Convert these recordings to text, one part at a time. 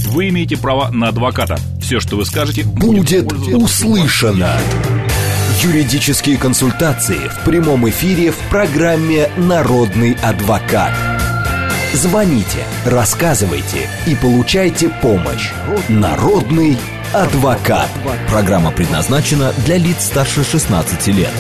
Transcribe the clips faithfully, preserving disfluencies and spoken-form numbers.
Вы имеете право на адвоката. Все, что вы скажете, будет услышано. Юридические консультации в прямом эфире в программе «Народный адвокат». Звоните, рассказывайте и получайте помощь. Народный адвокат. Программа предназначена для лиц старше шестнадцати лет.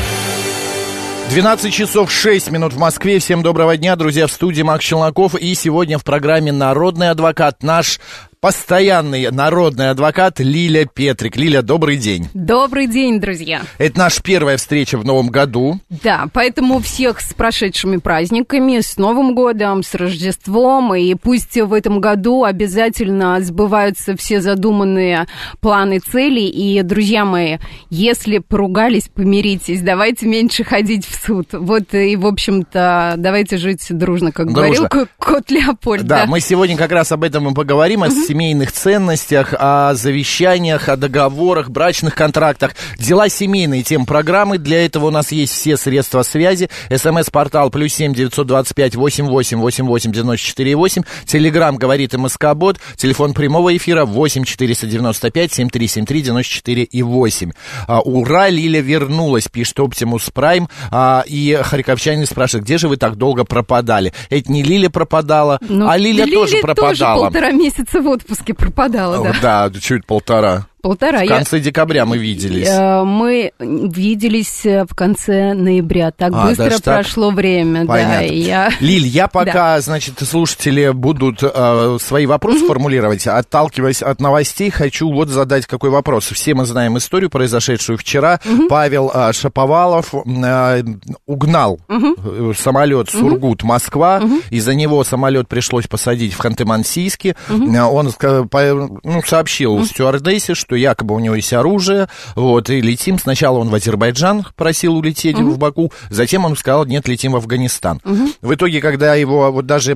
двенадцать часов шесть минут в Москве. Всем доброго дня, друзья, в студии Макс Челноков. И сегодня в программе «Народный адвокат» наш постоянный народный адвокат Лиля Петрик. Лиля, добрый день. Добрый день, друзья. Это наша первая встреча в новом году. Да, поэтому всех с прошедшими праздниками, с Новым годом, с Рождеством. И пусть в этом году обязательно сбываются все задуманные планы, цели. И, друзья мои, если поругались, помиритесь. Давайте меньше ходить в суд. Вот и, в общем-то, давайте жить дружно, как дружно. Говорил кот Леопольд. Да, да, мы сегодня как раз об этом и поговорим, о семейных ценностях, о завещаниях, о договорах, брачных контрактах. Дела семейные, тем программы. Для этого у нас есть все средства связи. СМС-портал плюс семь девятьсот двадцать пять восемь восемь восемь восемь девяносто четыре восемь. Телеграм говорит МСК-бот. Телефон прямого эфира восемь четыреста девяносто пять семь три семь три девяносто четыре восемь. А, ура, Лиля вернулась, пишет Оптимус Прайм. А, и харьковчанин спрашивает, где же вы так долго пропадали? Это не Лиля пропадала, ну, а Лиля, Лиля тоже пропадала. Тоже полтора месяца в отпуске пропадала, да. Да, чуть полтора. Полтора. В конце я... декабря мы виделись. Мы виделись в конце ноября. Так а, быстро прошло так? время. Понятно. Да, я... Лиль, я пока, да. значит, слушатели будут э, свои вопросы mm-hmm. формулировать, отталкиваясь от новостей, хочу вот задать какой вопрос. Все мы знаем историю, произошедшую вчера. Mm-hmm. Павел э, Шаповалов э, угнал mm-hmm. самолет Сургут-Москва. Mm-hmm. Из-за него самолет пришлось посадить в Ханты-Мансийске. Mm-hmm. Он ну, сообщил mm-hmm. стюардессе, что что якобы у него есть оружие, вот, и летим. Сначала он в Азербайджан просил улететь uh-huh. в Баку, затем он сказал, нет, летим в Афганистан. Uh-huh. В итоге, когда его вот даже...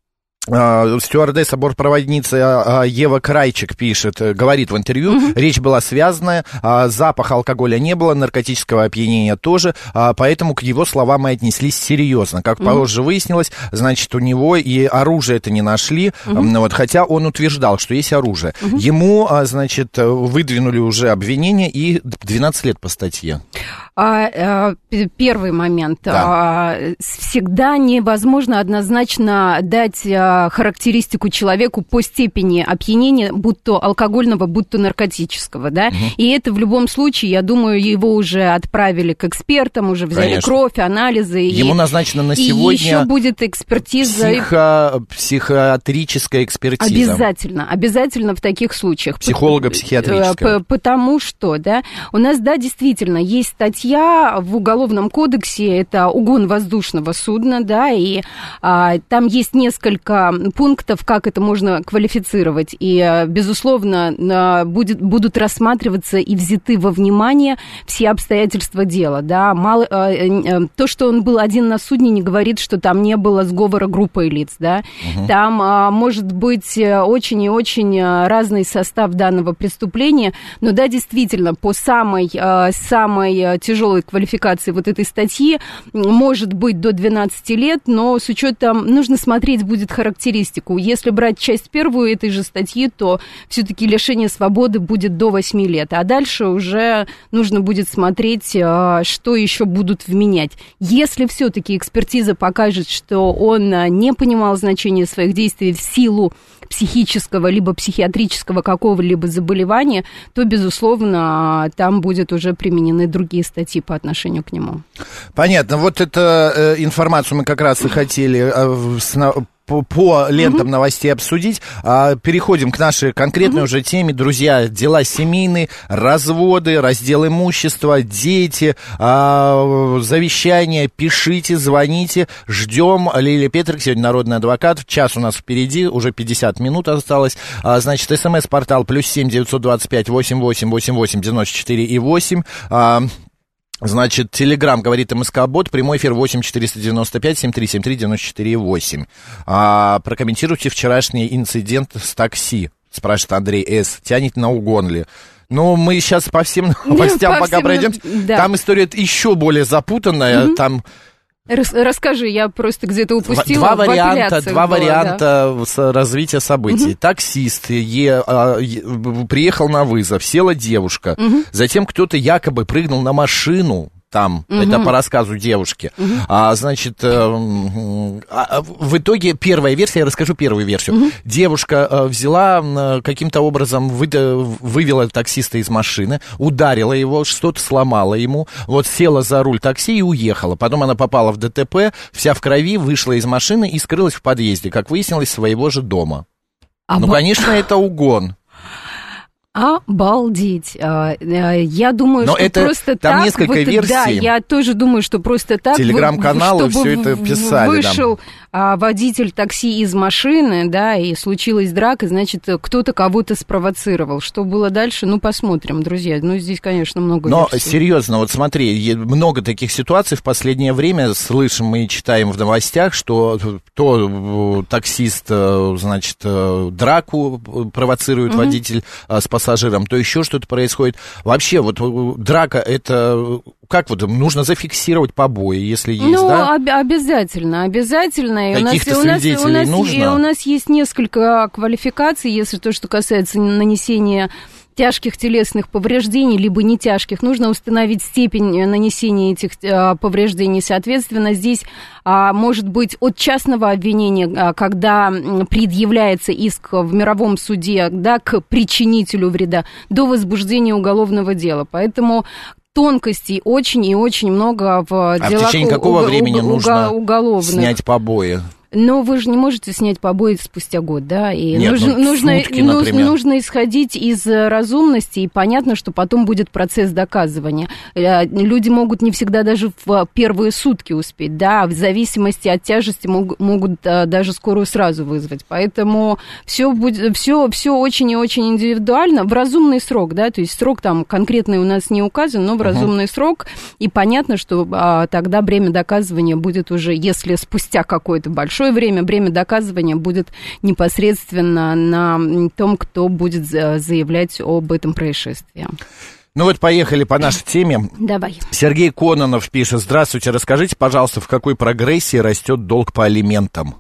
стюардесса, бортпроводница Ева Крайчик пишет, говорит в интервью, угу. речь была связанная, запаха алкоголя не было, наркотического опьянения тоже, поэтому к его словам мы отнеслись серьезно. Как угу. позже выяснилось, значит, у него и оружие это не нашли, угу. вот, хотя он утверждал, что есть оружие. Угу. Ему, значит, выдвинули уже обвинение и двенадцать лет по статье. А, а, первый момент. Да. А, всегда невозможно однозначно дать характеристику человеку по степени опьянения, будь то алкогольного, будь то наркотического, да, угу. и это в любом случае, я думаю, его уже отправили к экспертам, уже взяли Конечно. кровь, анализы. Ему и, назначено на сегодня... И еще будет экспертиза... Психо... Психиатрическая экспертиза. Обязательно, обязательно в таких случаях. Психолого-психиатрическая. Потому что, да, у нас, да, действительно, есть статья в Уголовном кодексе, это угон воздушного судна, да, и а, там есть несколько пунктов, как это можно квалифицировать. И, безусловно, будет, будут рассматриваться и взяты во внимание все обстоятельства дела. Да? Мало, то, что он был один на судне, не говорит, что там не было сговора группой лиц. Да? Угу. Там может быть очень и очень разный состав данного преступления. Но да, действительно, по самой, самой тяжелой квалификации вот этой статьи может быть до двенадцати лет, но с учетом, нужно смотреть будет характеристику. Если брать часть первую этой же статьи, то все-таки лишение свободы будет до восьми лет. А дальше уже нужно будет смотреть, что еще будут вменять. Если все-таки экспертиза покажет, что он не понимал значения своих действий в силу психического либо психиатрического какого-либо заболевания, то, безусловно, там будут уже применены другие статьи по отношению к нему. Понятно. Вот эту э, информацию мы как раз и хотели э, с, по, по лентам uh-huh. новостей обсудить. А, переходим к нашей конкретной uh-huh. уже теме. Друзья, дела семейные, разводы, раздел имущества, дети, а, завещания. Пишите, звоните. Ждем. Лиля Петрик, сегодня народный адвокат. Час у нас впереди, уже пятьдесят минут осталось. А, значит, СМС-портал плюс семь девятьсот двадцать пять восемь восемь восемь восемь девяносто четыре восемь. А, Значит, Телеграм говорит МСК-бот, прямой эфир восемь четыреста девяносто пять семь три семь три девяносто четыре восемь. А, прокомментируйте вчерашний инцидент с такси, спрашивает Андрей С. Тянет на угон ли? Ну, мы сейчас по всем новостям по пока всем, пройдем. Да. Там история еще более запутанная, mm-hmm. там... Рас, расскажи, я просто где-то упустила. Два варианта, два было, варианта да. развития событий. Угу. Таксист е, а, е, приехал на вызов, села девушка, угу. затем кто-то якобы прыгнул на машину. Там, угу. это по рассказу девушки. Угу. А, значит, э, а, в итоге первая версия, я расскажу первую версию. Угу. Девушка э, взяла, э, каким-то образом вы, вывела таксиста из машины, ударила его, что-то сломала ему, вот села за руль такси и уехала. Потом она попала в ДТП, вся в крови, вышла из машины и скрылась в подъезде, как выяснилось, своего же дома. А ну, б... конечно, это угон. Обалдеть. Я думаю, но что это, просто там так... несколько вот, версий. Да, я тоже думаю, что просто так... Телеграм-каналы все это писали. Вышел да. водитель такси из машины, да, и случилась драка, значит, кто-то кого-то спровоцировал. Что было дальше, ну, посмотрим, друзья. Ну, здесь, конечно, много Но, версий. серьезно, вот смотри, много таких ситуаций в последнее время слышим и читаем в новостях, что то таксист, значит, драку провоцирует угу. водитель с пассажиром, то еще что-то происходит. Вообще, вот драка, это как вот, нужно зафиксировать побои, если есть, ну, да? Ну, об- обязательно, обязательно. Каких-то у нас, свидетелей у нас, нужно? И у нас есть несколько квалификаций, если то, что касается нанесения тяжких телесных повреждений, либо не тяжких, нужно установить степень нанесения этих а, повреждений. Соответственно, здесь а, может быть от частного обвинения, а, когда предъявляется иск в мировом суде, да, к причинителю вреда, до возбуждения уголовного дела. Поэтому тонкостей очень и очень много в а делах в течение какого уг- времени уг- нужно уголовных. снять побои? Но вы же не можете снять побои спустя год, да? И Нет, нужно, ну, нужно, сутки, нужно, например. нужно исходить из разумности, и понятно, что потом будет процесс доказывания. Люди могут не всегда даже в первые сутки успеть, да, в зависимости от тяжести могут, могут даже скорую сразу вызвать. Поэтому все будет, все, все очень и очень индивидуально, в разумный срок, да, то есть срок там конкретный у нас не указан, но в разумный uh-huh. срок, и понятно, что а, тогда бремя доказывания будет уже, если спустя какое-то большое время, бремя доказывания будет непосредственно на том, кто будет заявлять об этом происшествии. Ну вот поехали по нашей теме. Давай. Сергей Кононов пишет: здравствуйте, расскажите, пожалуйста, в какой прогрессии растет долг по алиментам?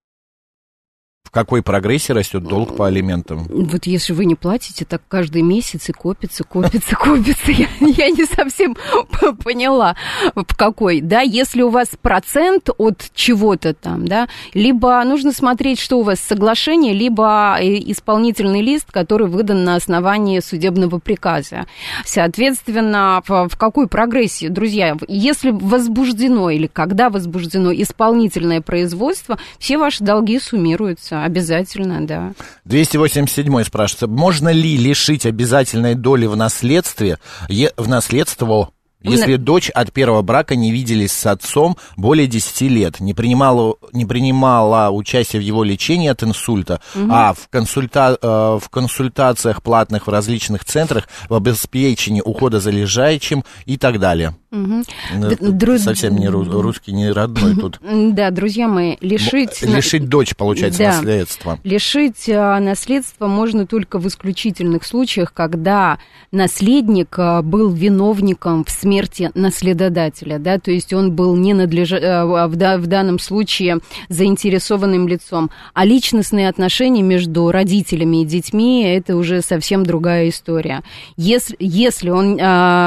В какой прогрессии растет долг по алиментам? Вот если вы не платите, так каждый месяц и копится, копится, копится. Я, я не совсем поняла, в какой. Да, если у вас процент от чего-то там, да, либо нужно смотреть, что у вас соглашение, либо исполнительный лист, который выдан на основании судебного приказа. Соответственно, в, в какой прогрессии, друзья, если возбуждено или когда возбуждено исполнительное производство, все ваши долги суммируются. Обязательно, да. двести восемьдесят седьмой спрашивается: можно ли лишить обязательной доли в наследстве, в наследство, если На... дочь от первого брака не виделись с отцом более десяти лет, не принимала, не принимала участие в его лечении от инсульта, угу. а в, консульта... в консультациях платных в различных центрах, в обеспечении ухода за лежачим и так далее? Угу. Дру... Совсем не русский, не родной тут. Да, друзья мои, лишить... Лишить дочь, получается, да. наследства. Лишить наследства можно только в исключительных случаях, когда наследник был виновником в смерти наследодателя, да, то есть он был не надлеж... в данном случае заинтересованным лицом. А личностные отношения между родителями и детьми – это уже совсем другая история. Если, если он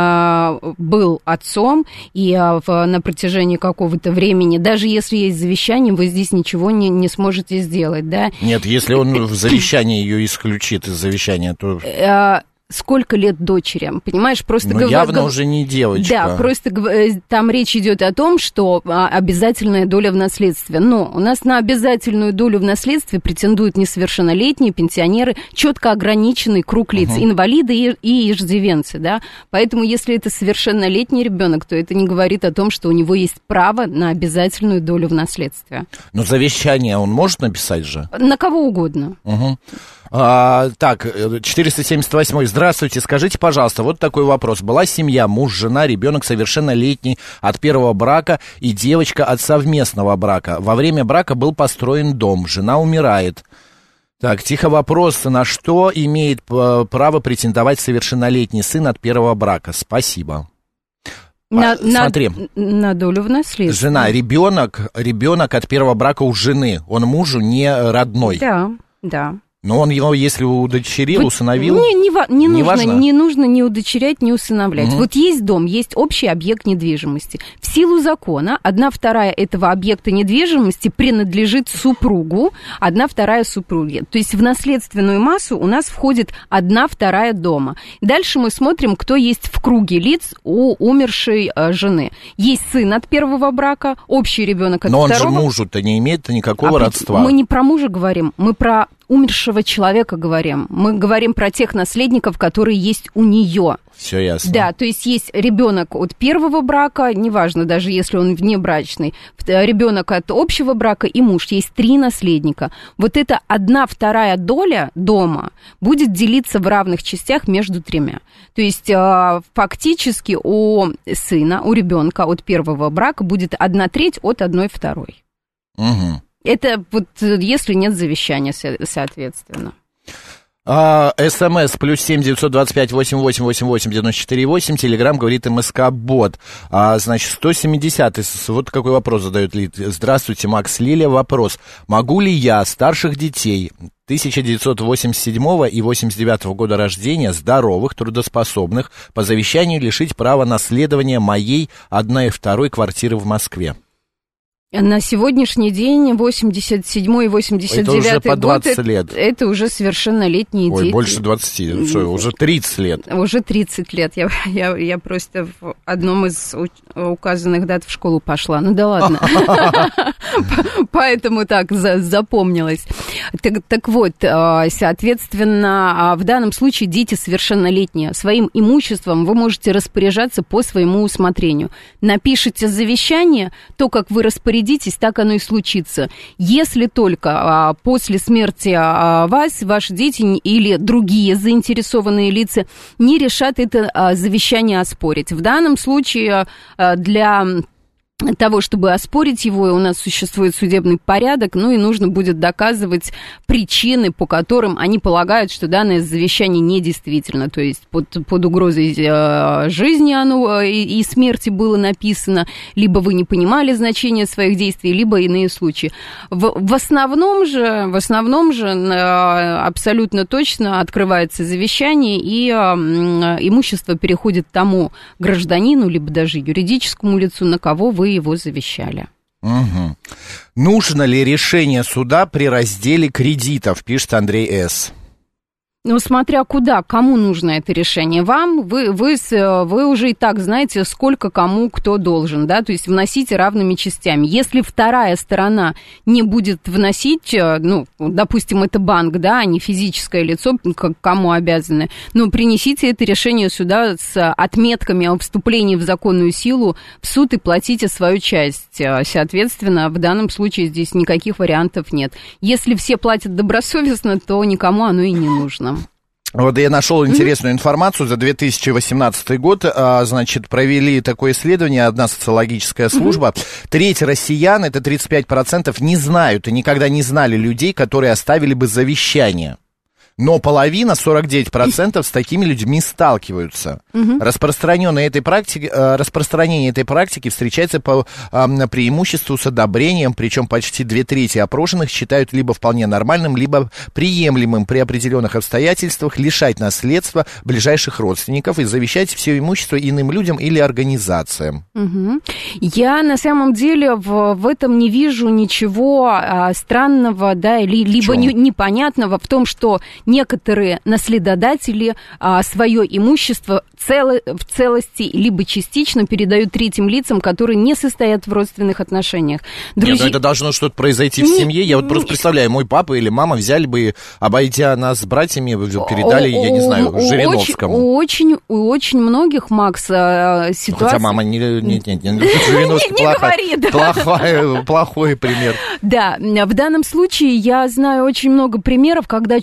а, был отцом, и а, в, на протяжении какого-то времени, даже если есть завещание, вы здесь ничего не, не сможете сделать, да? Нет, если он в завещании ее исключит из завещания, то... Сколько лет дочери, понимаешь, просто... Ну, гов... явно уже не девочка. Да, просто там речь идет о том, что обязательная доля в наследстве. Но у нас на обязательную долю в наследстве претендуют несовершеннолетние, пенсионеры, четко ограниченный круг лиц, uh-huh. инвалиды и, и иждивенцы, да. Поэтому, если это совершеннолетний ребенок, то это не говорит о том, что у него есть право на обязательную долю в наследстве. Но завещание он может написать же? На кого угодно. Uh-huh. А, так, четыреста семьдесят восьмой. Здравствуйте, скажите, пожалуйста, вот такой вопрос. Была семья, муж, жена, ребенок совершеннолетний от первого брака и девочка от совместного брака. Во время брака был построен дом, жена умирает. Так, тихо, вопрос: на что имеет право претендовать совершеннолетний сын от первого брака? Спасибо. На, Смотри. На, на долю в наследство. Жена, ребенок, ребенок от первого брака у жены. Он мужу не родной. Да, да. Но он его, если удочерил, вот усыновил... Не, не, не, не, нужно, важно? не нужно ни удочерять, ни усыновлять. Угу. Вот есть дом, есть общий объект недвижимости. В силу закона одна вторая этого объекта недвижимости принадлежит супругу, одна вторая супруге. То есть в наследственную массу у нас входит одна вторая дома. Дальше мы смотрим, кто есть в круге лиц у умершей э, жены. Есть сын от первого брака, общий ребенок от Но второго. Но он же мужу-то не имеет никакого а родства. Мы не про мужа говорим, мы про умершего человека говорим. Мы говорим про тех наследников, которые есть у нее. Все ясно. Да, то есть есть ребенок от первого брака, неважно, даже если он внебрачный, ребенок от общего брака и муж. Есть три наследника. Вот эта одна вторая доля дома будет делиться в равных частях между тремя. То есть фактически у сына, у ребенка от первого брака будет одна треть от одной второй. Угу. Это вот если нет завещания, соответственно. А, СМС плюс семь девятьсот двадцать пять восемь восемь восемь восемь девяносто четыре восемь. Телеграм говорит МСК-бот. А, значит, сто семидесятый. Вот какой вопрос задает Лид. Здравствуйте, Макс, Лилия. Вопрос. Могу ли я старших детей тысяча девятьсот восемьдесят седьмого и восемьдесят девятого года рождения, здоровых, трудоспособных, по завещанию лишить права наследования моей одной и второй квартиры в Москве? На сегодняшний день восемьдесят седьмой и восемьдесят девятый это уже по двадцать год, лет. Это, это уже совершеннолетние Ой, дети. больше двадцати, что, уже тридцать лет. Уже тридцать лет. Я, я, я просто в одном из указанных дат в школу пошла. Ну да ладно. Поэтому так запомнилось. Так вот, соответственно, в данном случае дети совершеннолетние. Своим имуществом вы можете распоряжаться по своему усмотрению. Напишите завещание, то, как вы распорядитесь, так оно и случится. Если только а, после смерти а, вас, ваши дети или другие заинтересованные лица не решат это а, завещание оспорить. В данном случае а, для того, чтобы оспорить его, у нас существует судебный порядок, ну и нужно будет доказывать причины, по которым они полагают, что данное завещание недействительно, то есть под, под угрозой э, жизни оно и, и смерти было написано, либо вы не понимали значение своих действий, либо иные случаи. В, в основном же, в основном же э, абсолютно точно открывается завещание, и э, имущество переходит тому гражданину, либо даже юридическому лицу, на кого вы его завещали. Угу. Нужно ли решение суда при разделе кредитов, пишет Андрей С. Ну, смотря куда, кому нужно это решение. Вам, вы, вы, вы уже и так знаете, сколько кому кто должен, да, то есть вносите равными частями. Если вторая сторона не будет вносить, ну, допустим, это банк, да, а не физическое лицо, кому обязаны, но принесите это решение сюда с отметками о вступлении в законную силу в суд и платите свою часть. Соответственно, в данном случае здесь никаких вариантов нет. Если все платят добросовестно, то никому оно и не нужно. Вот я нашел интересную информацию за две тысячи восемнадцатый год, а, значит, провели такое исследование, одна социологическая служба. Треть россиян, это тридцать пять процентов, не знают и никогда не знали людей, которые оставили бы завещание. Но половина, сорок девять процентов, с такими людьми сталкиваются. Угу. Распространение этой практики, распространение этой практики встречается по а, преимуществу с одобрением, причем почти две трети опрошенных считают либо вполне нормальным, либо приемлемым при определенных обстоятельствах лишать наследства ближайших родственников и завещать все имущество иным людям или организациям. Угу. Я на самом деле в, в этом не вижу ничего а, странного, да, ли, либо не, непонятного в том, что некоторые наследодатели а, свое имущество цело, в целости либо частично передают третьим лицам, которые не состоят в родственных отношениях. Друзья... Нет, ну это должно что-то произойти в не, семье. Я вот просто представляю, мой папа или мама взяли бы, обойдя нас с братьями, передали, я не знаю, Жириновскому. Очень, у очень многих, Макс, ситуация... Хотя мама, не, нет, нет, нет, Жириновский плохой, плохой пример. Да, в данном случае я знаю очень много примеров, когда чужие люди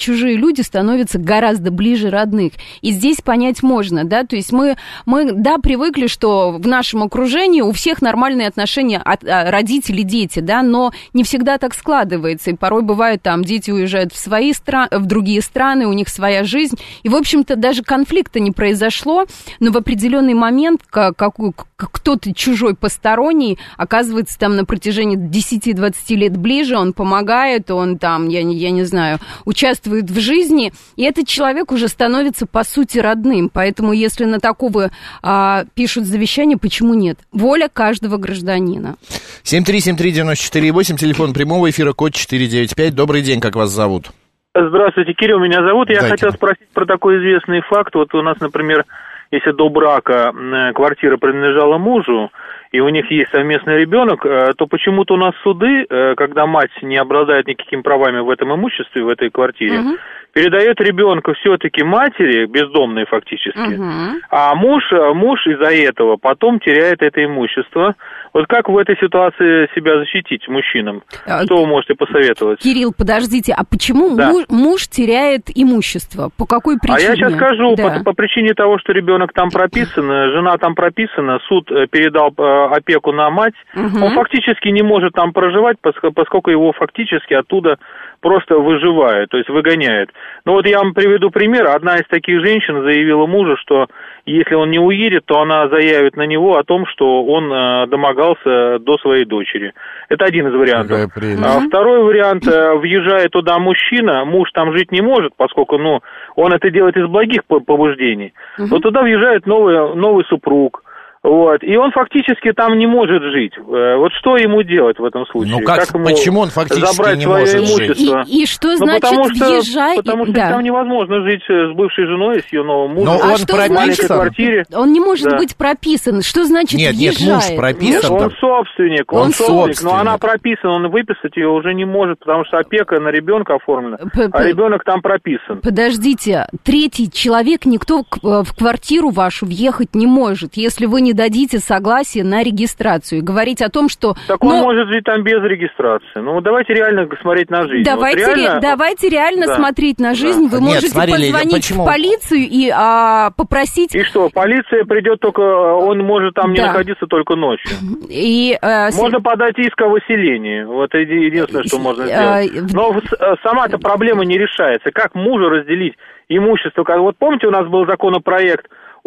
люди становятся гораздо ближе родных. И здесь понять можно, да, то есть мы, мы да, привыкли, что в нашем окружении у всех нормальные отношения от, родители, дети, да, но не всегда так складывается, и порой бывает, там, дети уезжают в свои страны, в другие страны, у них своя жизнь, и, в общем-то, даже конфликта не произошло, но в определенный момент как, как, кто-то чужой, посторонний, оказывается там на протяжении десять-двадцать лет ближе, он помогает, он там, я, я не знаю, участвует в жизни, и этот человек уже становится, по сути, родным, поэтому если на такого а, пишут завещание, почему нет? Воля каждого гражданина. семь три семь три девять четыре восемь, телефон прямого эфира, код четыре девять пять. Добрый день, как вас зовут? Здравствуйте, Кирилл меня зовут. Я Дайте. хотел спросить про такой известный факт. Вот у нас, например, если до брака квартира принадлежала мужу, и у них есть совместный ребенок, то почему-то у нас суды, когда мать не обладает никакими правами в этом имуществе, в этой квартире, угу. передает ребенка все-таки матери, бездомной фактически, угу. а муж, муж из-за этого потом теряет это имущество. Вот как в этой ситуации себя защитить мужчинам? Что вы можете посоветовать? Кирилл, подождите, а почему да. муж, муж теряет имущество? По какой причине? А я сейчас скажу, да. по, по причине того, что ребенок там прописан, жена там прописана, суд передал опеку на мать, угу. он фактически не может там проживать, поскольку его фактически оттуда просто выживают, то есть выгоняют. Ну вот я вам приведу пример. Одна из таких женщин заявила мужу, что если он не уедет, то она заявит на него о том, что он э, домогался до своей дочери. Это один из вариантов. А второй вариант, э, въезжает туда мужчина, муж там жить не может, поскольку ну, он это делает из благих побуждений. Uh-huh. Но туда въезжает новый, новый супруг. Вот, и он фактически там не может жить. Вот что ему делать в этом случае? Ну как, как почему он фактически не может жить? И, и что ну, значит потому что, въезжай? Потому что да. там невозможно жить с бывшей женой, с ее новым мужем. Но а он что прописан? Квартире. Он не может да. быть прописан. Что значит нет, въезжает? Нет, муж прописан. Нет, он собственник. Он, он собственник, собственник. Но она прописана, он выписать ее уже не может, потому что опека на ребенка оформлена, П- а ребенок там прописан. Подождите, третий человек, никто в квартиру вашу въехать не может, если вы не дадите согласие на регистрацию. Говорить о том, что... Так он но... может жить там без регистрации. Ну, давайте реально смотреть на жизнь. Давайте, вот реально... ре... давайте реально да. смотреть на жизнь. Да. Вы Нет, можете смотрели, позвонить почему? в полицию и а, попросить... И что, полиция придет только... Он может там да. не находиться только ночью. И, а, можно с... подать иск о выселении. Вот это единственное, что можно сделать. Но сама-то проблема не решается. Как мужу разделить имущество? Вот помните, у нас был законопроект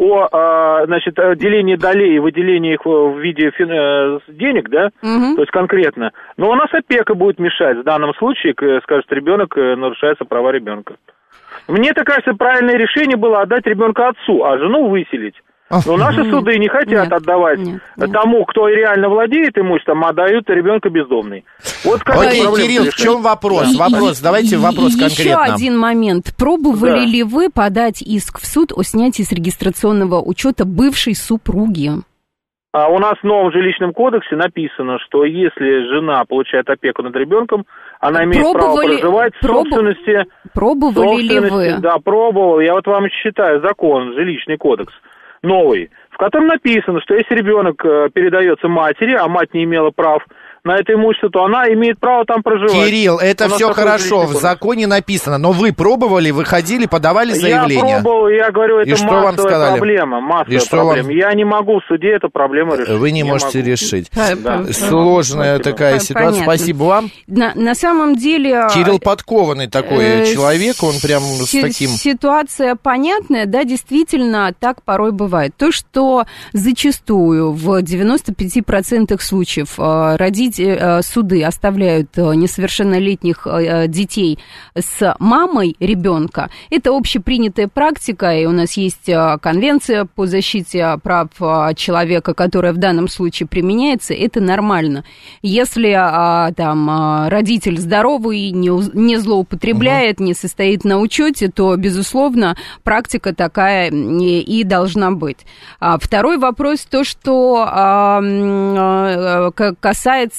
о, значит, делении долей и выделении их в виде денег, да, угу. то есть конкретно. Но у нас опека будет мешать в данном случае, скажет ребенок, нарушаются права ребенка. Мне так кажется, правильное решение было отдать ребенка отцу, а жену выселить. Но наши суды не хотят нет, отдавать нет, нет. тому, кто реально владеет имуществом, а дают ребенка бездомный. Вот окей, Кирилл, в чем вопрос? Да. Вопрос, и, давайте и, вопрос и конкретно. Еще один момент. Пробовали да. ли вы подать иск в суд о снятии с регистрационного учета бывшей супруги? А у нас в новом жилищном кодексе написано, что если жена получает опеку над ребенком, она имеет пробовали, право проживать в проб... собственности. Пробовали собственности, ли вы? Да, пробовал. Я вот вам читаю закон, жилищный кодекс новый, в котором написано, что если ребенок передается матери, а мать не имела прав на это имущество, то она имеет право там проживать. Кирилл, это все хорошо, в законе написано, но вы пробовали, выходили, подавали заявление? Я пробовал, я говорю, это и массовая проблема, массовая проблема. Вам... Я не могу в суде эту проблему решить. Вы не, не можете могу. решить. Да. Сложная Спасибо. такая ситуация. Понятно. Спасибо вам. На, на самом деле... Кирилл подкованный такой э, человек, он прям с таким... Ситуация понятная, да, действительно, так порой бывает. То, что зачастую в девяноста пяти процентах случаев родители суды оставляют несовершеннолетних детей с мамой ребенка. Это общепринятая практика, и у нас есть конвенция по защите прав человека, которая в данном случае применяется. Это нормально. Если там родитель здоровый, не злоупотребляет, угу. не состоит на учете, то, безусловно, практика такая и должна быть. Второй вопрос, то, что касается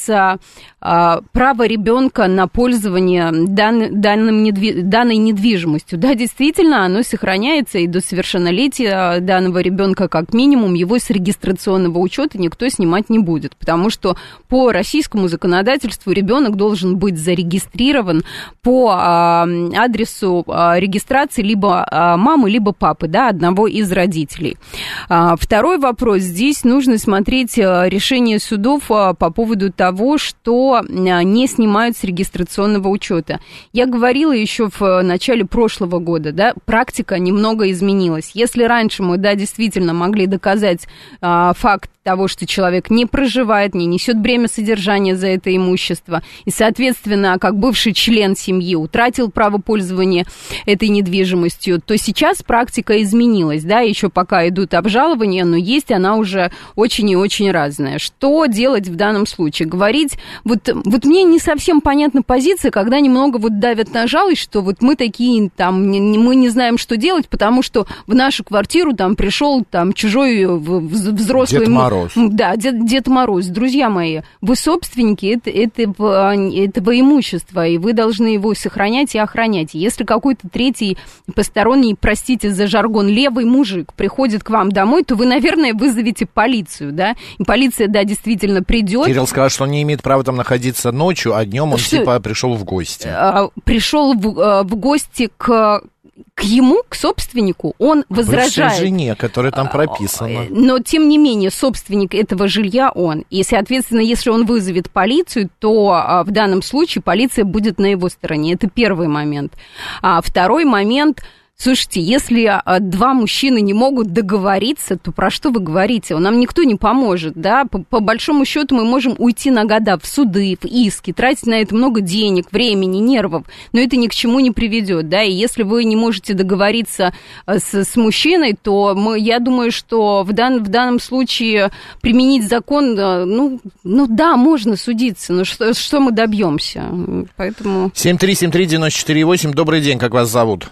касается а, права ребенка на пользование дан, данным недви, данной недвижимостью, да, действительно, оно сохраняется, и до совершеннолетия данного ребенка, как минимум, его с регистрационного учета никто снимать не будет, потому что по российскому законодательству ребенок должен быть зарегистрирован по а, адресу а, регистрации либо а, мамы, либо папы, да, одного из родителей. А, второй вопрос. Здесь нужно смотреть решение судов по поводу того, что не снимают с регистрационного учета. Я говорила еще в начале прошлого года, да, практика немного изменилась. Если раньше мы, да, действительно могли доказать а, факт того, что человек не проживает, не несет бремя содержания за это имущество, и, соответственно, как бывший член семьи утратил право пользования этой недвижимостью, то сейчас практика изменилась, да, еще пока идут обжалования, но есть она уже очень и очень разная. Что делать в данном случае? Говорить, вот, вот мне не совсем понятна позиция, когда немного вот давят на жалость, что вот мы такие, там, не, мы не знаем, что делать, потому что в нашу квартиру там пришел там чужой взрослый... Дед Мороз. Да, Дед, Дед Мороз. Друзья мои, вы собственники это, этого, этого имущества, и вы должны его сохранять и охранять. Если какой-то третий посторонний, простите за жаргон, левый мужик приходит к вам домой, то вы, наверное, вызовете полицию, да? И полиция, да, действительно придет. Кирилл сказал, что он не имеет права там находиться ночью, а днем он что? типа пришел в гости. Пришел в, в гости к... к ему, к собственнику, он возражает. Бывшей жене, которая там прописана. Но, тем не менее, собственник этого жилья он. И, соответственно, если он вызовет полицию, то в данном случае полиция будет на его стороне. Это первый момент. А второй момент... Слушайте, если а, два мужчины не могут договориться, то про что вы говорите? Нам никто не поможет, да? По, по большому счету мы можем уйти на года в суды, в иски, тратить на это много денег, времени, нервов, но это ни к чему не приведет, да? И если вы не можете договориться с, с мужчиной, то мы, я думаю, что в, дан, в данном случае применить закон, ну, ну да, можно судиться, но что, что мы добьемся? Поэтому... семь три семь три девять четыре восемь, добрый день, как вас зовут?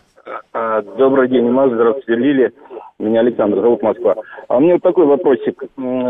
Добрый день, Маш, здравствуйте, Лилия. Меня Александр зовут, Москва. А у меня вот такой вопросик.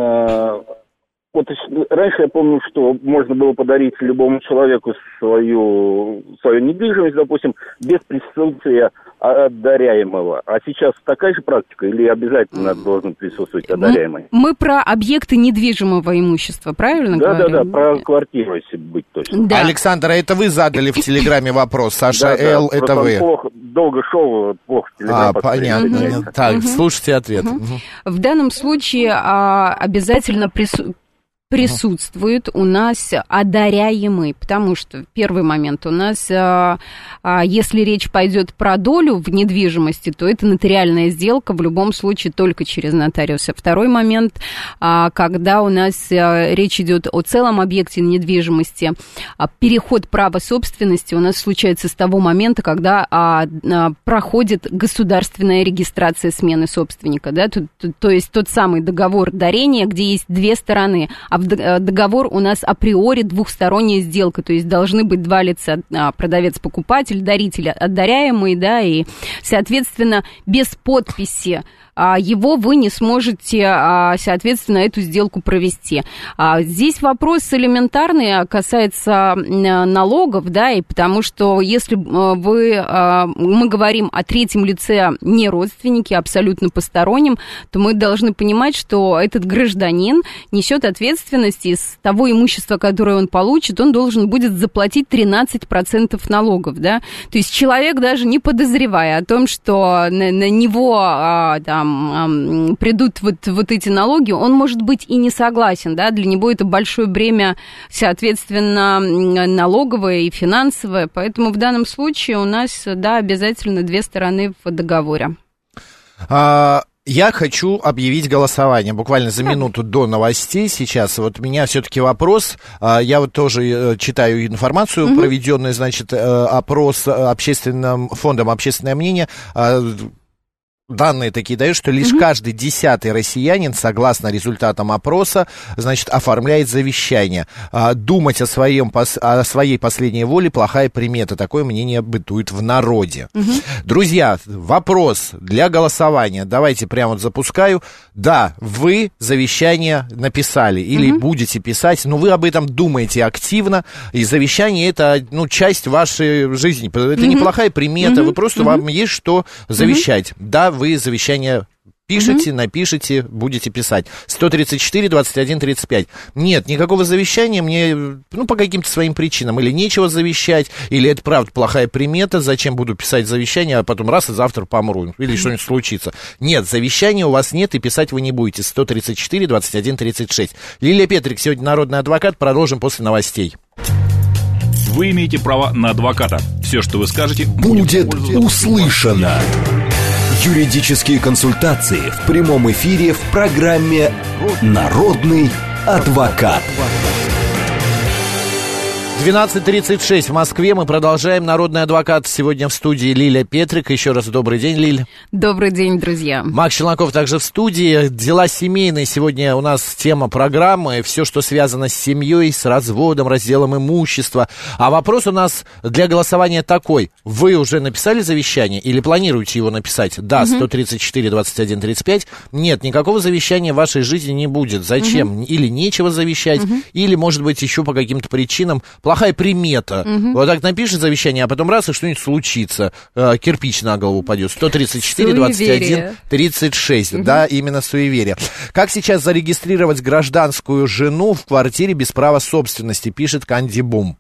Вот раньше я помню, что можно было подарить любому человеку свою, свою недвижимость, допустим, без присутствия одаряемого. А сейчас такая же практика или обязательно должен присутствовать одаряемый? Мы, мы про объекты недвижимого имущества, правильно да, говорим? Да-да-да, про квартиру, если быть точно. Да. Александр, а это вы задали в Телеграме вопрос? Саша да, Л, да, это вы? Плохо, долго шел, плохо в Телеграме. А, понятно. Угу. Так, угу. Слушайте ответ. Угу. Угу. В данном случае а, обязательно присутствует присутствует у нас одаряемый, потому что первый момент у нас, а, а, если речь пойдет про долю в недвижимости, то это нотариальная сделка в любом случае только через нотариуса. Второй момент, а, когда у нас а, речь идет о целом объекте недвижимости, а, переход права собственности у нас случается с того момента, когда а, а, проходит государственная регистрация смены собственника, да, то, то, то есть тот самый договор дарения, где есть две стороны, а договор у нас априори двухсторонняя сделка, то есть должны быть два лица, продавец-покупатель, даритель, отдаряемый, да, и, соответственно, без подписи его вы не сможете, соответственно, эту сделку провести. Здесь вопрос элементарный, касается налогов, да, и потому что если вы, мы говорим о третьем лице не родственнике, абсолютно постороннем, то мы должны понимать, что этот гражданин несет ответственность из того имущества, которое он получит, он должен будет заплатить тринадцать процентов налогов, да, то есть человек, даже не подозревая о том, что на, на него там придут вот, вот эти налоги, он, может быть, и не согласен, да, для него это большое бремя, соответственно, налоговое и финансовое, поэтому в данном случае у нас, да, обязательно две стороны в договоре. А... Я хочу объявить голосование буквально за минуту до новостей сейчас. Вот у меня все-таки вопрос. Я вот тоже читаю информацию, угу. проведенную, значит, опрос общественным фондом «Общественное мнение». данные такие дают, что лишь mm-hmm. каждый десятый россиянин, согласно результатам опроса, значит, оформляет завещание. А, думать о, своем, о своей последней воле плохая примета. Такое мнение бытует в народе. Mm-hmm. Друзья, вопрос для голосования. Давайте прямо вот запускаю. Да, вы завещание написали или mm-hmm. будете писать, но вы об этом думаете активно, и завещание это, ну, часть вашей жизни. Это mm-hmm. неплохая примета, mm-hmm. вы просто, mm-hmm. вам есть что завещать. Mm-hmm. Да, вы завещание пишете, mm-hmm. напишите, будете писать. сто тридцать четыре двадцать один тридцать пять. Нет, никакого завещания мне, ну, по каким-то своим причинам. Или нечего завещать, или это, правда, плохая примета, зачем буду писать завещание, а потом раз и завтра помру, или mm-hmm. что-нибудь случится. Нет, завещания у вас нет, и писать вы не будете. сто тридцать четыре двадцать один тридцать шесть. Лилия Петрик, сегодня народный адвокат. Продолжим после новостей. Вы имеете право на адвоката. Все, что вы скажете, будет, будет услышано. Юридические консультации в прямом эфире в программе «Народный адвокат». двенадцать тридцать шесть в Москве. Мы продолжаем. Народный адвокат сегодня в студии Лилия Петрик. Еще раз добрый день, Лилия. Добрый день, друзья. Макс Челноков также в студии. Дела семейные. Сегодня у нас тема программы. Все, что связано с семьей, с разводом, разделом имущества. А вопрос у нас для голосования такой. Вы уже написали завещание или планируете его написать? Да, сто тридцать четыре двадцать один тридцать пять. Нет, никакого завещания в вашей жизни не будет. Зачем? Угу. Или нечего завещать, угу. или, может быть, еще по каким-то причинам плохая примета. Угу. Вот так напишет завещание, а потом раз, и что-нибудь случится. Э, кирпич на голову упадет. сто тридцать четыре двадцать один тридцать шесть. Угу. Да, именно суеверие. Как сейчас зарегистрировать гражданскую жену в квартире без права собственности, пишет Канди Бум.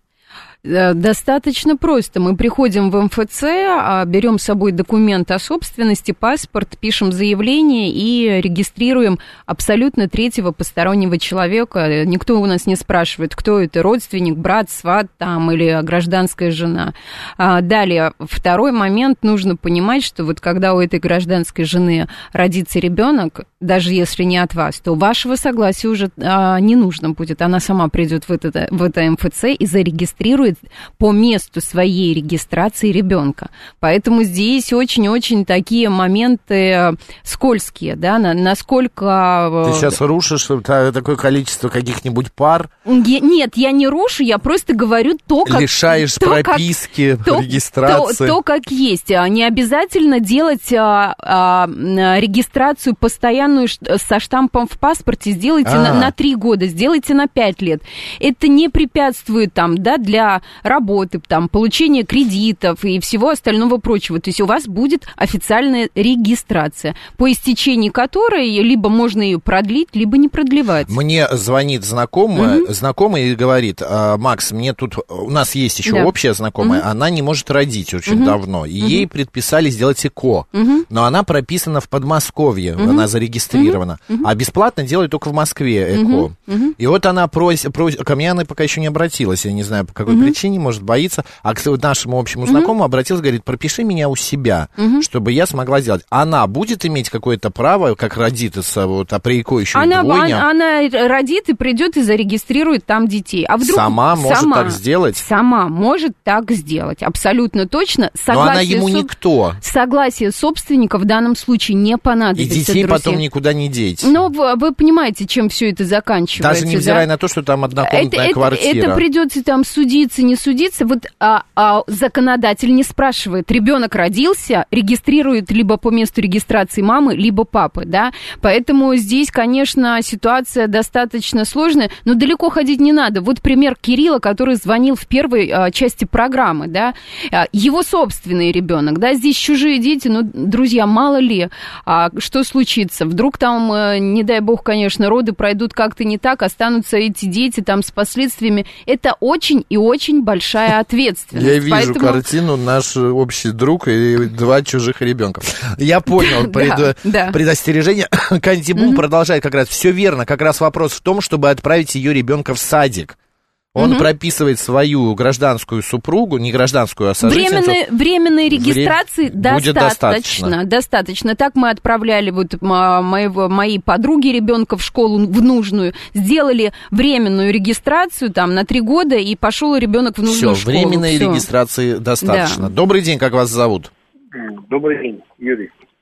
Достаточно просто. Мы приходим в эм эф цэ, берем с собой документ о собственности, паспорт, пишем заявление и регистрируем абсолютно третьего постороннего человека. Никто у нас не спрашивает, кто это, родственник, брат, сват там, или гражданская жена. Далее, второй момент, нужно понимать, что вот когда у этой гражданской жены родится ребенок, даже если не от вас, то вашего согласия уже не нужно будет. Она сама придет в это, в это эм эф цэ и зарегистрирует по месту своей регистрации ребенка. Поэтому здесь очень-очень такие моменты скользкие, да, насколько... Ты сейчас рушишь такое количество каких-нибудь пар? Нет, я не рушу, я просто говорю то, как... Лишаешь то, прописки, как, регистрации. То, то, то, как есть. Не обязательно делать а, а, регистрацию постоянную со штампом в паспорте. Сделайте на, на три года, сделайте на пять лет. Это не препятствует там, да, для работы, там, получения кредитов и всего остального прочего. То есть у вас будет официальная регистрация, по истечении которой либо можно ее продлить, либо не продлевать. Мне звонит знакомая, угу. знакомая и говорит: Макс, мне тут, у нас есть еще да. общая знакомая, угу. она не может родить очень угу. давно, и угу. ей предписали сделать ЭКО, угу. но она прописана в Подмосковье, угу. она зарегистрирована, угу. а бесплатно делают только в Москве ЭКО. Угу. Угу. И вот она просит, просит, ко мне она пока еще не обратилась, я не знаю, по какой угу. причине, может, боится, а к нашему общему угу. знакомому обратилась, говорит: пропиши меня у себя, угу. чтобы я смогла сделать. Она будет иметь какое-то право, как родится, вот, а при ЭКО еще она, и двойня? Она, она родит и придет и зарегистрирует там детей. А вдруг сама может сама, так сделать? Сама может так сделать, абсолютно точно. Согласие Но она ему соб... никто. Согласие собственника в данном случае не понадобится. И детей друзья. Потом никуда не деть. Но вы, вы понимаете, чем все это заканчивается. Даже невзирая да? на то, что там однокомнатная это, квартира. Это, это придется там судиться, не судиться. Вот а, а, законодатель не спрашивает. Ребенок родился, регистрирует либо по месту регистрации мамы, либо папы, да. Поэтому здесь, конечно, ситуация достаточно сложная, но далеко ходить не надо. Вот пример Кирилла, который звонил в первой а, части программы, да. А, его собственный ребенок, да. Здесь чужие дети, но, друзья, мало ли, а, что случится. Вдруг там, а, не дай бог, конечно, роды пройдут как-то не так, останутся эти дети там с последствиями. Это очень и очень большая ответственность. Я вижу Поэтому... картину, наш общий друг и два чужих ребенка. Я понял пред... да, предостережение. Канди Бум mm-hmm. продолжает как раз. Все верно. Как раз вопрос в том, чтобы отправить ее ребенка в садик. Он mm-hmm. прописывает свою гражданскую супругу, не гражданскую, а сожительницу. Временной, временной регистрации Вре... достаточно, достаточно. Достаточно. Так мы отправляли вот моего, моей подруги ребенка в школу в нужную, сделали временную регистрацию там на три года, и пошел ребенок в нужную Всё, школу. Временной Всё. регистрации достаточно. Да. Добрый день, как вас зовут? Добрый день, Юрий.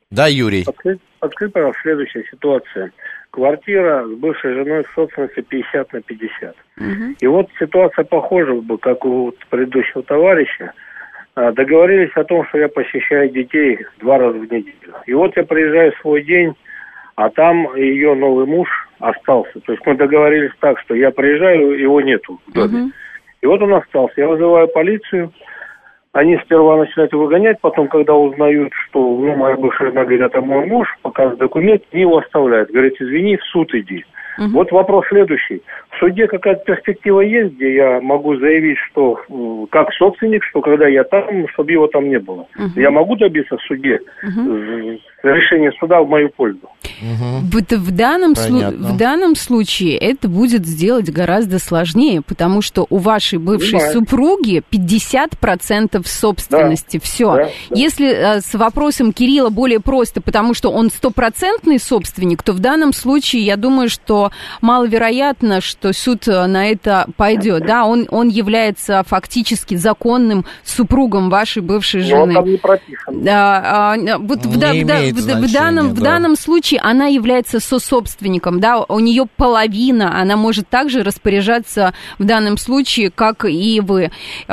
Да, Юрий. Открыть, открыть, пожалуйста, следующая ситуация. Квартира с бывшей женой в собственности пятьдесят на пятьдесят. Угу. И вот ситуация похожа, как у вот предыдущего товарища. Договорились о том, что я посещаю детей два раза в неделю. И вот я приезжаю в свой день, а там ее новый муж остался. То есть мы договорились так, что я приезжаю, его нету в доме. Угу. И вот он остался. Я вызываю полицию. Они сперва начинают его выгонять, потом, когда узнают, что ну, моя бывшая жена говорит, это мой муж, показывает документ, они его оставляют. Говорит, извини, в суд иди. Угу. Вот вопрос следующий. В суде какая-то перспектива есть, где я могу заявить, что как собственник, что когда я там, чтобы его там не было. Угу. Я могу добиться в суде угу. решения суда в мою пользу. Угу. Вот в, данном слу- в данном случае это будет сделать гораздо сложнее, потому что у вашей бывшей Понимаю. супруги пятьдесят процентов собственности. Да. Все. Да, да. Если а, с вопросом Кирилла более просто, потому что он стопроцентный собственник, то в данном случае я думаю, что маловероятно, что суд на это пойдет. Да, он, он является фактически законным супругом вашей бывшей жены. Но он там не прописан. Да, а, вот в, да, в, в, в, данном, да. в данном случае она является сособственником. Да, у нее половина, она может также распоряжаться в данном случае, как и вы.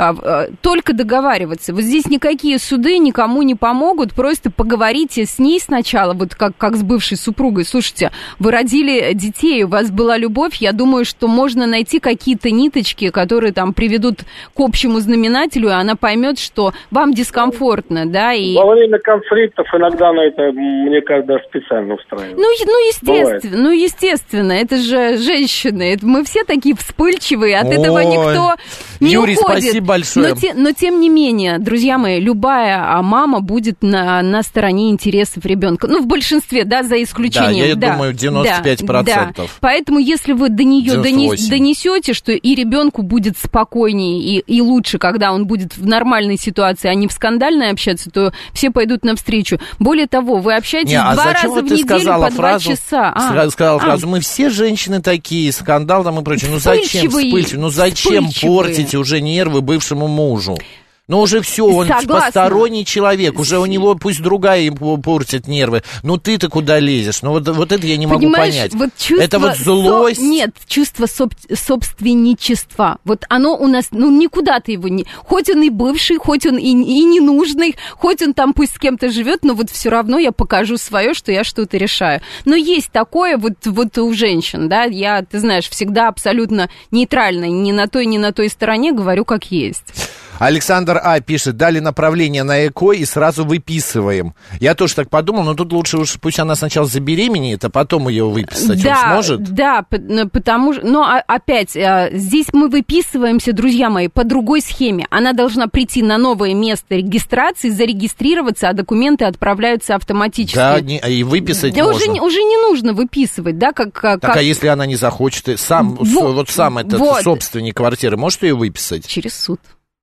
Только договариваться. Вот здесь никакие суды никому не помогут. Просто поговорите с ней сначала, вот как, как с бывшей супругой. Слушайте, вы родили детей, у вас была любовь. Я думаю, что можно найти какие-то ниточки, которые там приведут к общему знаменателю, и она поймет, что вам дискомфортно, да, и... Во время конфликтов иногда на это, мне кажется, специально устраивают. Ну, ну, естественно, ну, естественно, это же женщины, это, мы все такие вспыльчивые, от Ой. этого никто не Юрий, уходит. Спасибо большое. Но, те, но, тем не менее, друзья мои, любая мама будет на, на стороне интересов ребенка. Ну, в большинстве, да, за исключением. Да, я да, думаю, девяносто пять процентов. Да. Поэтому, если вы до нее донесете, что и ребенку будет спокойнее и, и лучше, когда он будет в нормальной ситуации, а не в скандальной общаться, то все пойдут навстречу. Более того, вы общаетесь не, а два раза в неделю по два часа. А, сказала а. фразу, мы все женщины такие, скандал там и прочее. Ну зачем вспыльчивые? Ну зачем портить уже нервы бывшему мужу? Ну, уже все, он Согласна. посторонний человек, уже у него пусть другая ему портит нервы. Ну, ты-то куда лезешь? Ну, вот, вот это я не могу Понимаешь, понять. Вот чувство это вот злость. Со... Нет, чувство соб... собственничества. Вот оно у нас, ну, никуда ты его не... Хоть он и бывший, хоть он и, и ненужный, хоть он там пусть с кем-то живет, но вот все равно я покажу свое, что я что-то решаю. Но есть такое вот, вот у женщин, да, я, ты знаешь, всегда абсолютно нейтрально, ни на той, ни на той стороне говорю, как есть. Александр А. пишет, дали направление на ЭКО и сразу выписываем. Я тоже так подумал, но тут лучше уж пусть она сначала забеременеет, а потом ее выписать. Да, он сможет? Да, потому что, но опять, здесь мы выписываемся, друзья мои, по другой схеме. Она должна прийти на новое место регистрации, зарегистрироваться, а документы отправляются автоматически. Да, не, и выписать да, можно. Уже, уже не нужно выписывать, да, как... Так, как... а если она не захочет, сам, вот, вот сам этот вот. собственник квартиры, может ее выписать? Через суд.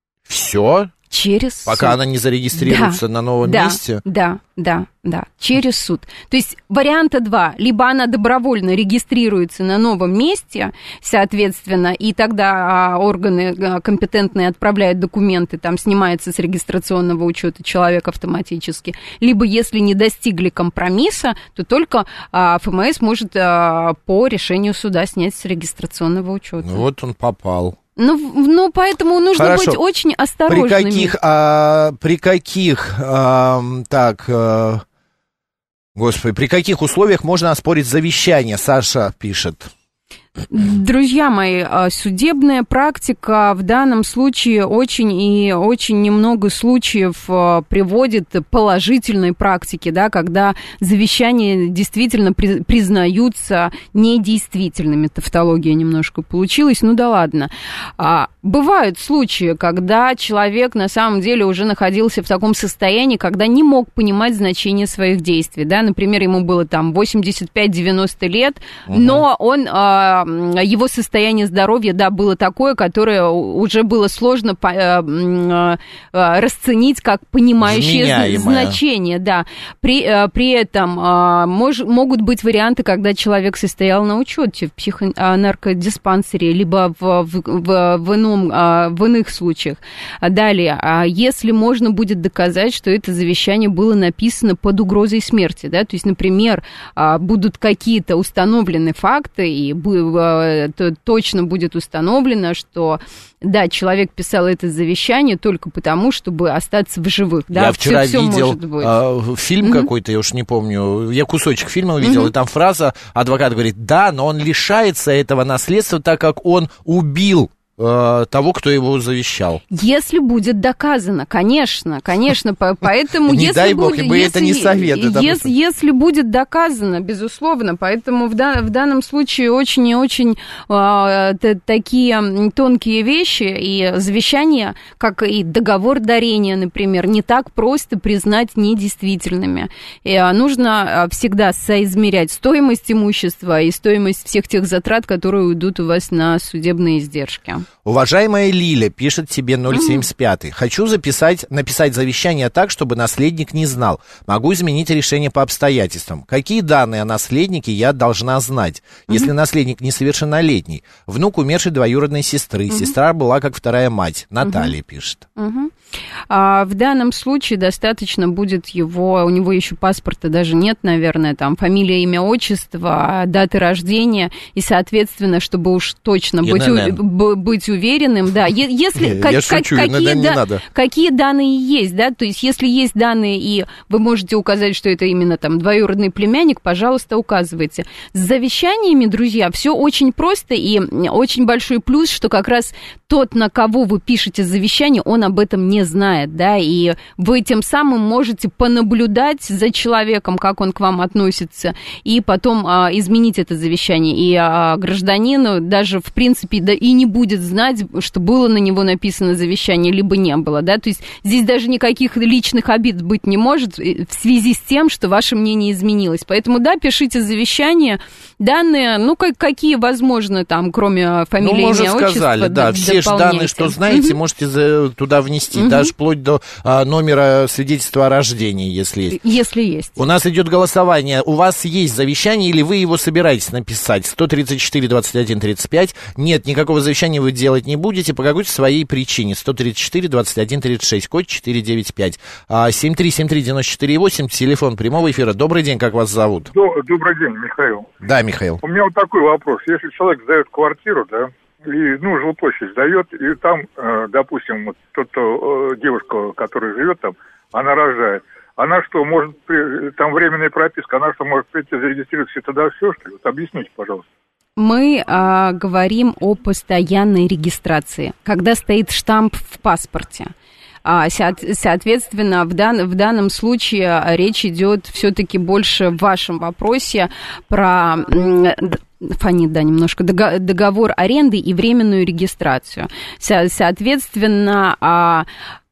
Все? Через Пока суд. она не зарегистрируется да, на новом да, месте? Да, да, да, через суд. То есть варианта два. Либо она добровольно регистрируется на новом месте, соответственно, и тогда органы компетентные отправляют документы, там снимается с регистрационного учета человек автоматически. Либо если не достигли компромисса, то только ФМС может по решению суда снять с регистрационного учета. Ну вот он попал. Ну, ну, поэтому нужно Хорошо. быть очень осторожными. При каких, а, при каких, а, так, а, господи, при каких условиях можно оспорить завещание, Саша пишет. Друзья мои, судебная практика в данном случае очень и очень немного случаев приводит к положительной практике, да, когда завещания действительно при, признаются недействительными. Тавтология немножко получилась, ну да ладно. А, бывают случаи, когда человек на самом деле уже находился в таком состоянии, когда не мог понимать значение своих действий, да, например, ему было там восемьдесят пять - девяносто лет, угу. но он... А, его состояние здоровья, да, было такое, которое уже было сложно расценить как понимающее значение, да. При, при этом мож, могут быть варианты, когда человек состоял на учете в психонаркодиспансере, либо в, в, в, в, ином, в иных случаях. Далее, если можно будет доказать, что это завещание было написано под угрозой смерти, да, то есть, например, будут какие-то установлены факты, и точно будет установлено, что, да, человек писал это завещание только потому, чтобы остаться в живых. Да, я вчера все, видел все а, фильм mm-hmm. какой-то, я уж не помню, я кусочек фильма увидел, mm-hmm. и там фраза, адвокат говорит, да, но он лишается этого наследства, так как он убил того, кто его завещал. Если будет доказано, конечно, конечно, поэтому... Не дай бог, ибо это не совет. Если будет доказано, безусловно, поэтому в данном случае очень и очень такие тонкие вещи, и завещание, как и договор дарения, например, не так просто признать недействительными. Нужно всегда соизмерять стоимость имущества и стоимость всех тех затрат, которые уйдут у вас на судебные издержки. Уважаемая Лиля, пишет тебе ноль семьдесят пять. Хочу записать, написать завещание так, чтобы наследник не знал. Могу изменить решение по обстоятельствам. Какие данные о наследнике я должна знать, если mm-hmm. наследник несовершеннолетний? Внук умершей двоюродной сестры. Mm-hmm. Сестра была как вторая мать. Наталья mm-hmm. пишет. Mm-hmm. А, в данном случае достаточно будет его, у него еще паспорта даже нет, наверное, там фамилия, имя, отчество, даты рождения, и, соответственно, чтобы уж точно быть, у, быть уверенным, да, если, как, шучу, как, какие, да, какие данные есть, да, то есть если есть данные, и вы можете указать, что это именно там двоюродный племянник, пожалуйста, указывайте. С завещаниями, друзья, все очень просто, и очень большой плюс, что как раз тот, на кого вы пишете завещание, он об этом не знает, да, и вы тем самым можете понаблюдать за человеком, как он к вам относится, и потом а, изменить это завещание. И а, гражданин даже, в принципе, да, и не будет знать, что было на него написано завещание, либо не было, да, то есть здесь даже никаких личных обид быть не может в связи с тем, что ваше мнение изменилось. Поэтому, да, пишите завещание, данные, ну, как, какие возможно, там, кроме фамилии, ну, мы имя, уже сказали, да, все же данные, что знаете, mm-hmm. можете за, туда внести, mm-hmm. даже вплоть до а, номера свидетельства о рождении, если есть. Если есть. У нас идет голосование. У вас есть завещание или вы его собираетесь написать? сто тридцать четыре двадцать один тридцать пять. Нет, никакого завещания вы делать не будете по какой-то своей причине. сто тридцать четыре двадцать один тридцать шесть, код четыреста девяносто пять. семь три семь три девять четыре восемь, телефон прямого эфира. Добрый день, как вас зовут? Добрый день, Михаил. Да, Михаил. У меня вот такой вопрос. Если человек сдает квартиру, да, и, ну, жилплощадь сдает, и там, э, допустим, вот тот, э, девушка, которая живет там, она рожает. Она что, может, там временная прописка, она что, может прийти зарегистрироваться тогда все, что ли? Вот объясните, пожалуйста. Мы а, говорим о постоянной регистрации, когда стоит штамп в паспорте. А, соответственно, в, дан, в данном случае речь идет все-таки больше в вашем вопросе про... Фонит, да, немножко, договор аренды и временную регистрацию. Соответственно,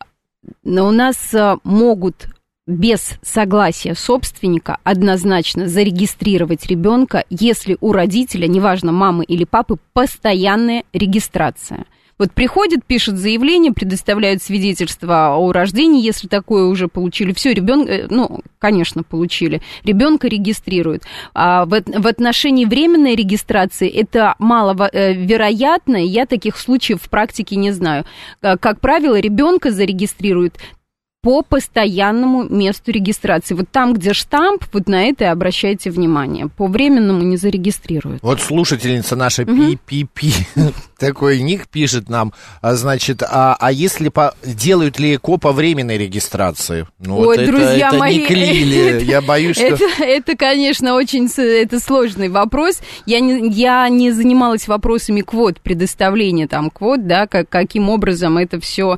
у нас могут без согласия собственника однозначно зарегистрировать ребенка, если у родителя, неважно, мамы или папы, постоянная регистрация. Вот приходит, пишет заявление, предоставляют свидетельство о рождении, если такое уже получили. Все, ребенка, ну, конечно, получили. Ребенка регистрируют. А в, в отношении временной регистрации это маловероятно, я таких случаев в практике не знаю. Как правило, ребенка зарегистрируют по постоянному месту регистрации. Вот там, где штамп, вот на это и обращайте внимание. По временному не зарегистрируют. Вот слушательница наша пи-пи-пи, такой ник пишет нам, значит, а, а если по, делают ли ЭКО по временной регистрации? Ну, Ой, вот друзья это, мои, это не клили, я боюсь, что... Это, это, конечно, очень это сложный вопрос. Я не, я не занималась вопросами квот, предоставления там квот, да, как, каким образом это все.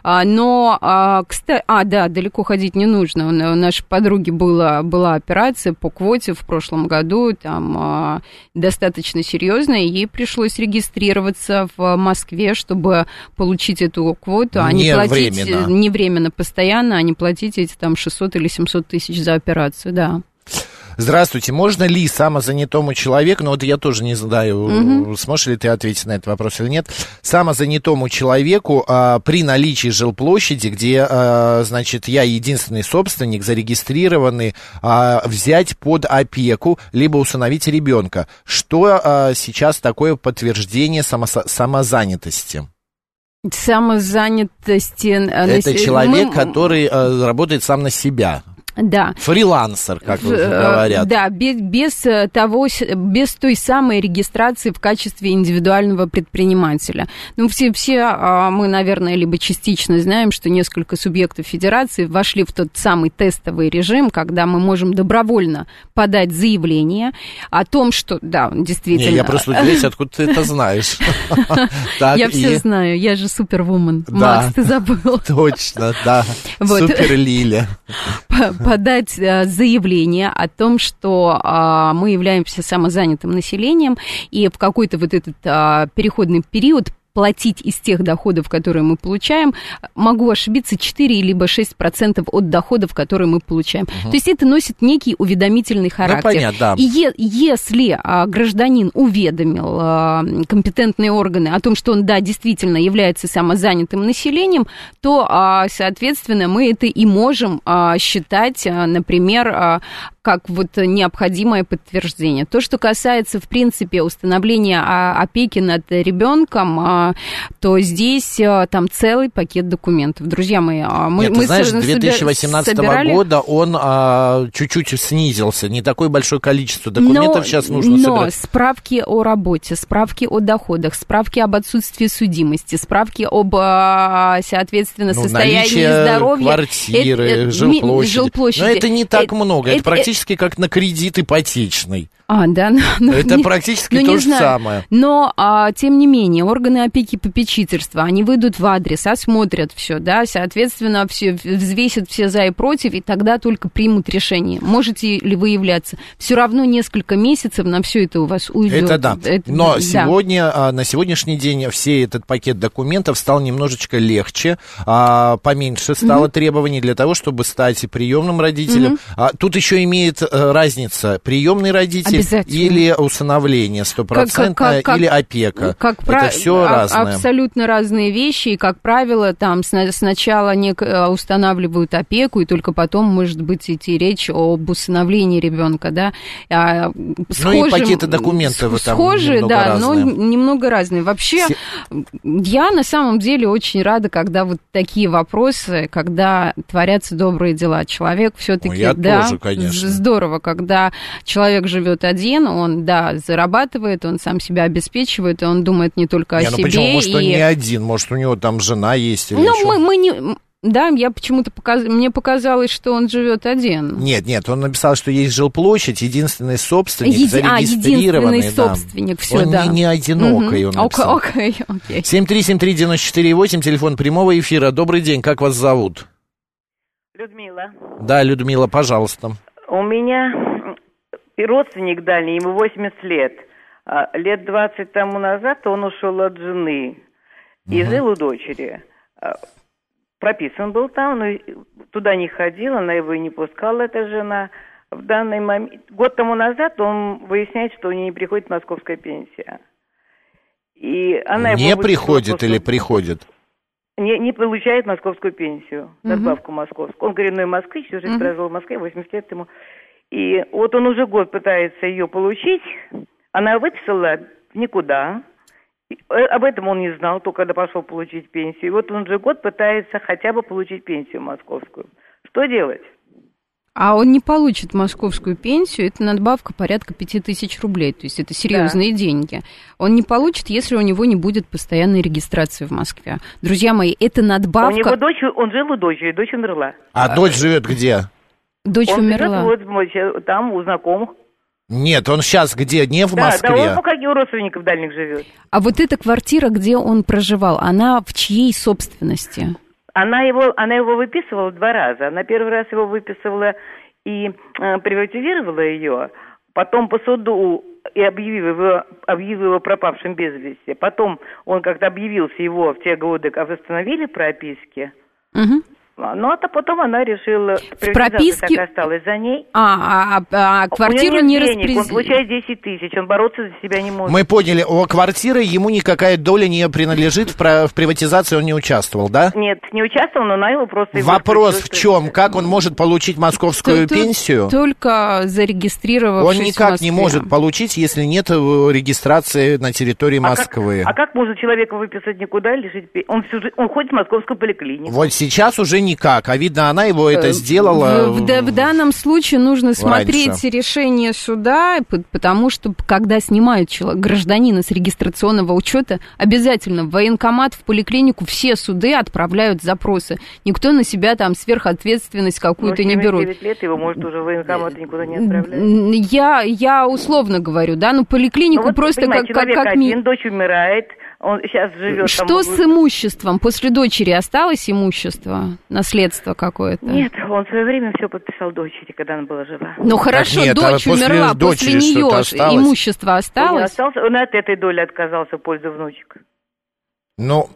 Но, кстати, А, да, далеко ходить не нужно. У нашей подруги была, была операция по квоте в прошлом году, там а, достаточно серьезная, ей пришлось регистрироваться в Москве, чтобы получить эту квоту, а не, не платить временно. не временно, постоянно, а не платить эти там шестьсот или семьсот тысяч за операцию, да. Здравствуйте. Можно ли самозанятому человеку, ну вот я тоже не знаю, угу. сможешь ли ты ответить на этот вопрос или нет, самозанятому человеку а, при наличии жилплощади, где, а, значит, я единственный собственник, зарегистрированный, а, взять под опеку, либо усыновить ребенка? Что а, сейчас такое подтверждение само, самозанятости? Самозанятости... Это человек, Мы... который а, работает сам на себя. Да. Фрилансер, как в, говорят. Да, без, без того, без той самой регистрации в качестве индивидуального предпринимателя. Ну, все, все мы, наверное, либо частично знаем, что несколько субъектов федерации вошли в тот самый тестовый режим, когда мы можем добровольно подать заявление о том, что, да, действительно... Не, я просто удивляюсь, откуда ты это знаешь. Я все знаю, я же супервумен. Макс, ты забыл. Точно, да. Суперлиля. Подать заявление о том, что а, мы являемся самозанятым населением, и в какой-то вот этот а, переходный период платить из тех доходов, которые мы получаем, могу ошибиться, четыре либо шесть процентов от доходов, которые мы получаем. Угу. То есть это носит некий уведомительный характер. Ну, понятно, да. И е- если а, гражданин уведомил а, компетентные органы о том, что он, да, действительно является самозанятым населением, то, а, соответственно, мы это и можем а, считать, а, например, а, как вот необходимое подтверждение. То, что касается, в принципе, установления опеки над ребенком, то здесь там целый пакет документов. Друзья мои, мы... Нет, мы ты знаешь, с две тысячи восемнадцатого собирали... года он а, чуть-чуть снизился. Не такое большое количество документов но, сейчас нужно но собирать. Но справки о работе, справки о доходах, справки об отсутствии судимости, справки об, соответственно, ну, состоянии здоровья... квартиры, это, жилплощади. жилплощади. Но это не так это, много. Это, это практически как на кредит ипотечный. А, да, ну, ну, это не, практически ну, то не же знаю. самое. Но, а, тем не менее, органы опеки и попечительства, они выйдут в адрес, осмотрят все, да, соответственно, все, взвесят все за и против, и тогда только примут решение, можете ли вы являться. Все равно несколько месяцев на все это у вас уйдет. Это да. Это, Но да. сегодня, на сегодняшний день все этот пакет документов стал немножечко легче, поменьше стало mm-hmm. требований для того, чтобы стать приемным родителем. Mm-hmm. Тут еще имеет разница приемный родитель или усыновление стопроцентное, или опека. Как это прав... все а, разное. Абсолютно разные вещи, и, как правило, там сначала не устанавливают опеку, и только потом, может быть, идти речь об усыновлении ребенка, да. А, схожим... Ну и пакеты документов там схожие, немного да, разные. но немного разные. Вообще, Все... я на самом деле очень рада, когда вот такие вопросы, когда творятся добрые дела. Человек все-таки, ну, да, тоже, конечно. Здорово, когда человек живет один, он, да, зарабатывает, он сам себя обеспечивает, и он думает не только не, о ну себе. Почему? Может, и... он не один, может, у него там жена есть или Ну, еще? мы, мы не... Да, я почему-то показ... мне показалось, что он живет один. Нет, нет, он написал, что есть жилплощадь, единственный собственник, Еди... зарегистрированный. А, единственный да. собственник, все, он да. не, не одинокий, угу. он написал. Окей, окей. семь три семь три девять четыре восемь, телефон прямого эфира. Добрый день, как вас зовут? Людмила. Да, Людмила, пожалуйста. У меня родственник дальний, ему восемьдесят лет. Лет двадцать тому назад он ушел от жены и угу. жил у дочери. Прописан был там, но туда не ходил, она его и не пускала, эта жена. В данный момент, год тому назад он выясняет, что у нее не приходит московская пенсия. И она не его приходит просто... или приходит? Не, не получает московскую пенсию, надбавку uh-huh. московскую. Он коренной москвич, всю жизнь uh-huh. прожил в Москве, восемьдесят лет ему. И вот он уже год пытается ее получить, она выписала никуда. Об этом он не знал, только когда пошел получить пенсию. И вот он уже год пытается хотя бы получить пенсию московскую. Что делать? А он не получит московскую пенсию, это надбавка порядка пяти тысяч рублей, то есть это серьезные да. деньги. Он не получит, если у него не будет постоянной регистрации в Москве. Друзья мои, это надбавка... У него дочь, он жил у дочери, дочь умерла. А, а дочь живет где? Дочь он умерла. Живет вот там, у знакомых. Нет, он сейчас где? Не в да, Москве? Да, он пока у родственников дальних живет. А вот эта квартира, где он проживал, она в чьей собственности? Она его, она его выписывала два раза. Она первый раз его выписывала и э, приватизировала ее, потом по суду и объявила его, объявила его пропавшим без вести. Потом он как-то объявился его в те годы, а восстановили прописки. Угу. Ну, а то потом она решила, в прописке так осталась за ней. А, а, а квартиру не распределили. Он получает десять тысяч, он бороться за себя не может. Мы поняли, о, квартиры ему никакая доля не принадлежит, в, в приватизации он не участвовал, да? Нет, не участвовал, но она его просто... Вопрос в чем? Как он может получить московскую Тут, пенсию? Только зарегистрировавшись Он никак в Москве. не может получить, если нет регистрации на территории Москвы. А как, а как можно человека выписать никуда, лишить пенсии? Он, всю жизнь, он ходит в московскую поликлинику. Вот сейчас уже никак, а видно, она его это сделала. В, в, в данном случае нужно раньше. смотреть решение суда, потому что когда снимают человека, гражданина с регистрационного учета, обязательно в военкомат, в поликлинику все суды отправляют запросы. Никто на себя там сверхответственность какую-то не берут. девять лет его, может, уже в военкомат никуда не отправляют. Я, я условно говорю, да, ну поликлинику ну, вот, просто как, как, как... один, дочь умирает, он сейчас живет Что там... с имуществом? После дочери осталось имущество? Наследство какое-то? Нет, он в свое время все подписал дочери, когда она была жива. Ну хорошо, нет, дочь а умерла, после нее имущество осталось? осталось? Он от этой доли отказался в пользу внучек. Ну,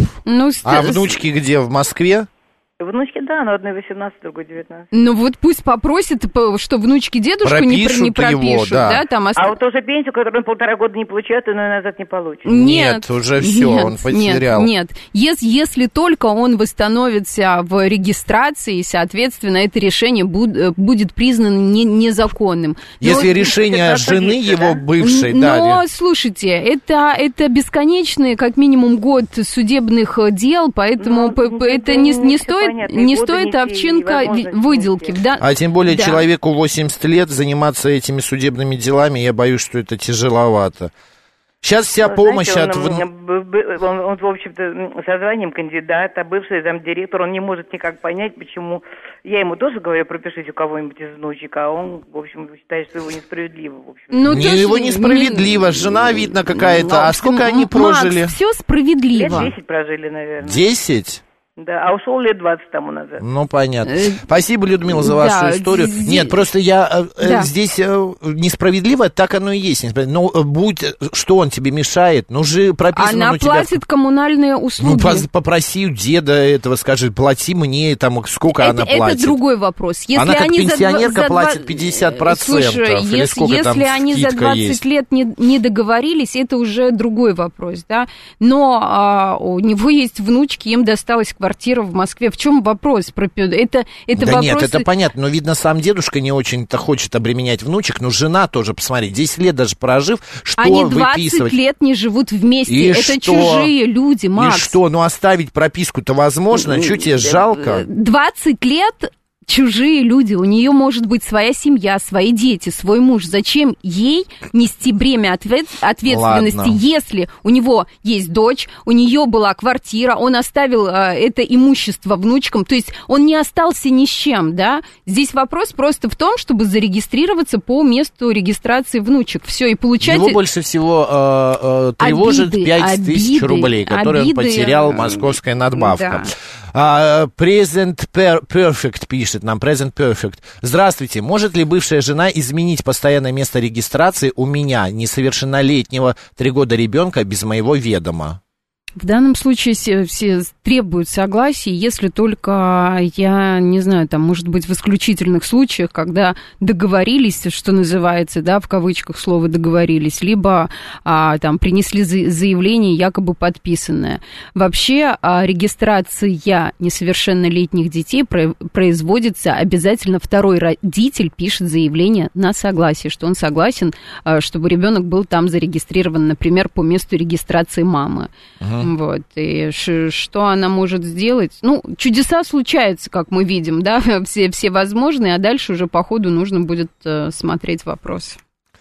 ну а внучки где, в Москве? Внучки, да, но одной восемнадцать, другой девятнадцать. Ну вот пусть попросит, что внучки дедушку пропишут не, не пропишут. Его, да. Да, там ост... А вот тоже пенсию, которую он полтора года не получает, он ее назад не получит. Нет, нет уже все, нет, он потерял. Нет, нет. Если, если только он восстановится в регистрации, соответственно, это решение будет, будет признано не, незаконным. Если но, решение жены есть, его да? бывшей, но, да. Но, слушайте, это, это бесконечный, как минимум, год судебных дел, поэтому ну, это не, не стоит, понятно, не стоит овчинка выделки. Да? А тем более да. человеку восемьдесят лет заниматься этими судебными делами, я боюсь, что это тяжеловато. Сейчас вся Вы помощь знаете, от... Он, он, он, в общем-то, со званием кандидата, бывший замдиректор, он не может никак понять, почему... Я ему тоже говорю, пропишите у кого-нибудь из внучек, а он, в общем, считает, что его несправедливо. В общем. Ну, не, его несправедливо, не... жена, видно, какая-то. Ну, а сколько они прожили? Макс, все справедливо. Лет десять прожили, наверное. Десять? Да, а ушел лет двадцать тому назад. Ну, понятно. Спасибо, Людмила, за вашу да, историю. Здесь... Нет, просто я да. здесь несправедливо, так оно и есть. Но будь, что он тебе мешает? Ну, же прописано... Она тебя... платит коммунальные услуги. Ну, попроси у деда этого, скажи, плати мне, там, сколько это, она платит. Это другой вопрос. Если она как они пенсионерка за, за платит пятьдесят процентов. Слушай, или если, сколько если там они за двадцать есть. лет не, не договорились, это уже другой вопрос, да. Но а, у него есть внучки, им досталась квартира в Москве. В чем вопрос? Это, это да вопрос... нет, это понятно, но, видно, сам дедушка не очень-то хочет обременять внучек, но жена тоже, посмотри, десять лет даже прожив, что Они выписывать? двадцать лет не живут вместе, и это что? чужие люди, Макс. И что, ну оставить прописку-то возможно? Что тебе жалко? двадцать лет... Чужие люди, у нее может быть своя семья, свои дети, свой муж. Зачем ей нести бремя ответ... ответственности, Ладно. если у него есть дочь, у нее была квартира, он оставил э, это имущество внучкам, то есть он не остался ни с чем, да? Здесь вопрос просто в том, чтобы зарегистрироваться по месту регистрации внучек. Все, и получать... Его больше всего э, э, тревожит пять тысяч рублей, которые обиды, он потерял, московская надбавка. Да. Uh, Present Perfect пишет нам, Present Perfect. Здравствуйте, может ли бывшая жена изменить постоянное место регистрации у меня, несовершеннолетнего, три года ребенка, без моего ведома? В данном случае все, все требуют согласия, если только, я не знаю, там, может быть, в исключительных случаях, когда договорились, что называется, да, в кавычках слово договорились, либо а, там принесли заявление, якобы подписанное. Вообще а, регистрация несовершеннолетних детей производится обязательно, второй родитель пишет заявление на согласие, что он согласен, а, чтобы ребенок был там зарегистрирован, например, по месту регистрации мамы. Uh-huh. Вот, и ш, что она может сделать? Ну, чудеса случаются, как мы видим, да, все, все возможные, а дальше уже по ходу нужно будет э, смотреть вопрос.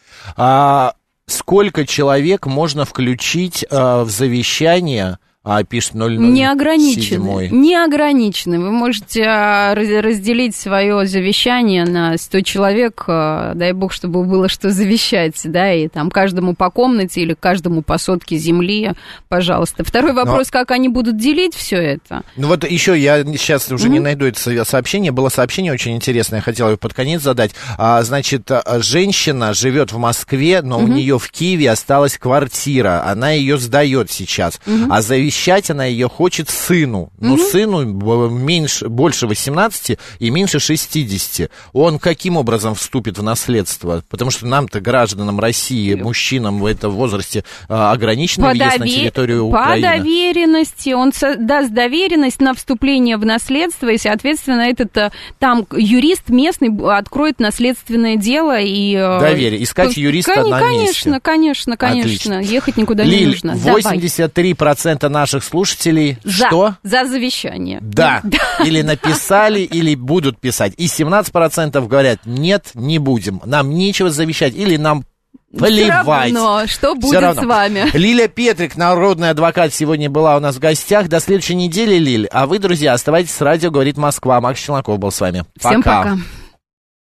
А сколько человек можно включить э, в завещание? А, пишет ноль ноль семь. Неограниченный. Неограниченный. Вы можете а, разделить свое завещание на сто человек, а, дай бог, чтобы было что завещать, да, и там каждому по комнате или каждому по сотке земли, пожалуйста. Второй вопрос, Но... как они будут делить все это? Ну вот еще, я сейчас уже mm-hmm. не найду это сообщение, было сообщение очень интересное, я хотел его под конец задать. А, значит, женщина живет в Москве, но mm-hmm. у нее в Киеве осталась квартира, она ее сдает сейчас, mm-hmm. а завещание завещать она ее хочет сыну. Но угу. сыну меньше, больше восемнадцати и меньше шестидесяти. Он каким образом вступит в наследство? Потому что нам-то, гражданам России, мужчинам в этом возрасте ограниченный по въезд довер... на территорию Украины. По доверенности. Он даст доверенность на вступление в наследство, и, соответственно, этот там юрист местный откроет наследственное дело. И... Доверие. Искать юриста Кон- на конечно, месте. Конечно, конечно, конечно. Ехать никуда Лиль, не нужно. восемьдесят три процента наших слушателей за, что? За завещание. Да. Или написали, или будут писать. И семнадцать процентов говорят, нет, не будем. Нам нечего завещать. Или нам плевать. Все равно, что будет равно. С вами. Лиля Петрик, народный адвокат, сегодня была у нас в гостях. До следующей недели, Лиль. А вы, друзья, оставайтесь с радио «Говорит Москва». Макс Челноков был с вами. Всем пока. пока.